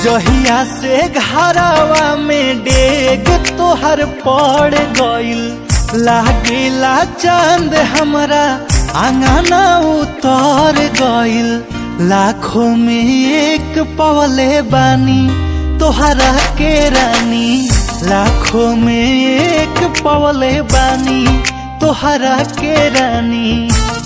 जहिया से घरावा में डेग तोहर पड़ गइल, लागेला चांद हमरा आंगना उतर गइल। लाखों में एक पवले बानी तोहरा के रानी, लाखों में एक पवले बानी तोहरा के रानी।